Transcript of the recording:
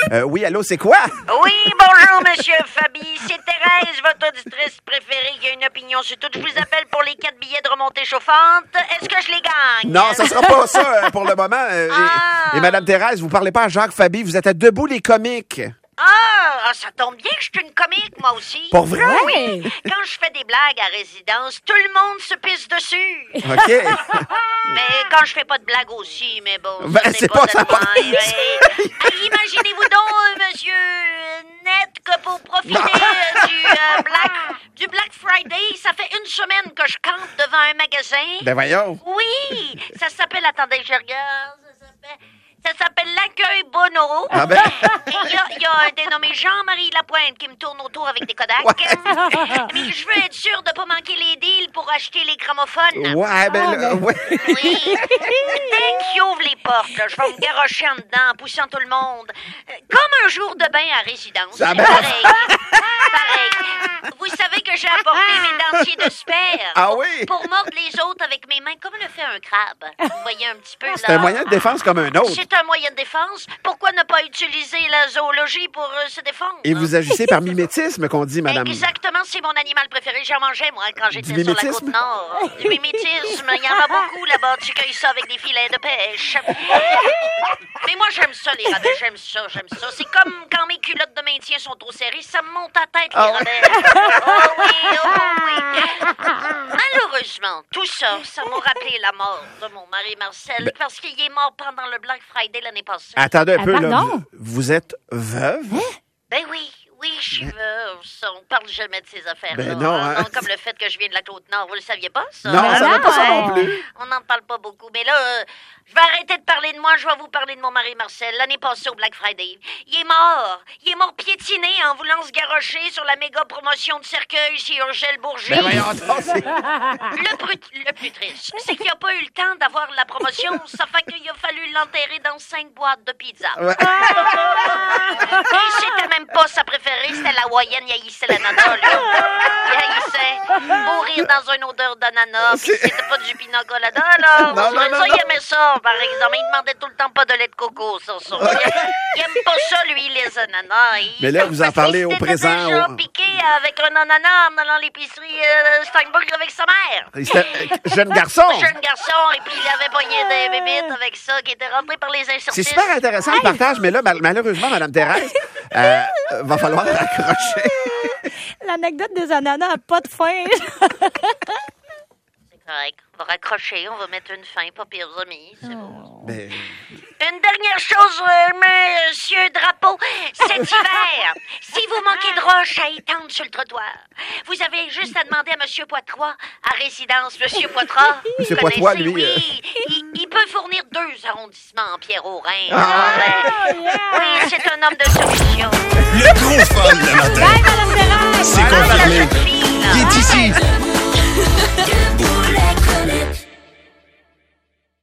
Oui, allô, c'est quoi? Oui, bonjour, Monsieur Fabi. C'est Thérèse, votre auditrice préférée, qui a une opinion sur tout. Je vous appelle pour les 4 billets de remontée chauffante. Est-ce que je les gagne? Non, ça sera pas ça pour le moment. Et Madame Thérèse, vous parlez pas à Jacques Fabi, vous êtes à Debout les comiques. Ça tombe bien que je suis une comique, moi aussi. Pour vrai? Oui. Quand je fais des blagues à résidence, tout le monde se pisse dessus. OK. Mais quand je fais pas de blagues aussi, mais bon, Ben, c'est pas ça. Imaginez-vous donc, monsieur Net, que pour profiter du Black Friday, ça fait une semaine que je campe devant un magasin. Ben voyons. Oui, ça s'appelle, attendez, je regarde, ça s'appelle l'accueil Bono. Ah ben. Il y a un dénommé Jean-Marie Lapointe qui me tourne autour avec des Kodak. Mais je veux être sûr de pas manquer les deals pour acheter les gramophones. Ouais, ben là, ouais. Oui. Dès qu'ils ouvrent les portes, là, je vais me garrocher en dedans, en poussant tout le monde. Comme un jour de bain à résidence. Ah C'est ben. pareil. Vous savez que j'ai apporté mes dentiers de sperme. Ah oui? Pour mordre les autres avec mes mains, comme le fait un crabe. Vous voyez un petit peu, là. C'est un moyen de défense comme un autre. C'est un moyen de défense. Pourquoi ne pas utiliser la zoologie pour se défendre? Et vous agissez par mimétisme, qu'on dit, madame. Exactement, c'est mon animal préféré. J'en mangeais, moi, quand j'étais Du sur la mimétisme? côte nord. Du mimétisme. Il y en a beaucoup là-bas. Tu cueilles ça avec des filets de pêche. Mais moi, j'aime ça, les rabais. J'aime ça. C'est comme quand mes culottes de maintien sont trop serrées, ça me monte à tête, les rabais. Oh oui. Malheureusement, tout ça m'a rappelé la mort de mon mari Marcel, parce qu'il est mort pendant le Black Friday l'année passée. Attendez un peu, là. pardon? Vous êtes veuve? Ben oui, je suis veuve. Ça, on parle jamais de ces affaires-là. Ben non, hein. Non, comme le fait que je viens de la Côte-Nord. Vous le saviez pas, ça? Non, ça va pas ça non non. plus. On n'en parle pas beaucoup. Mais là, je vais arrêter de parler de moi. Je vais vous parler de mon mari Marcel. L'année passée, au Black Friday, il est mort. Il est mort piétiné en voulant se garrocher sur la méga promotion de cercueil chez Urgel Bourget. Ben voyons donc, c'est- Le plus triste, c'est qu'il n'a pas eu le temps d'avoir la promotion. Ça fait qu'il a fallu l'enterrer dans 5 boîtes de pizza. Ouais. Et c'était même pas sa préférée, c'était la hawaïenne. Il haïssait l'ananas, lui. Il haïssait mourir dans une odeur d'ananas. Puis c'était pas du pina colada, là. Non, non, non, Il aimait ça, par exemple. Il demandait tout le temps pas de lait de coco, ça. Il aime pas ça, lui, les ananas. Mais là, vous en parlez au présent. Il s'était déjà piqué avec un ananas en allant à l'épicerie Steinberg avec sa mère. Jeune garçon. Jeune garçon, et puis il avait pogné des bébites avec ça qui était rentré par les interstices. C'est super intéressant le partage, mais là, malheureusement, Madame Thérèse, va falloir raccrocher. L'anecdote des ananas n'a pas de fin. C'est correct. On va raccrocher, on va mettre une fin, pas pire amis, c'est bon. Ben, Une dernière chose, monsieur Drapeau, cet hiver, si vous manquez de roches à étendre sur le trottoir, vous avez juste à demander à monsieur Poitras, à résidence, monsieur Poitras. Monsieur Vous Poitras, connaissez, lui, Oui, il peut fournir 2 arrondissements en pierre au Rhin. Oui, c'est un homme de solution. Le gros fun le matin. Bye, Madame Thérèse! C'est confirmé. La jeune fille, là. Il est ici.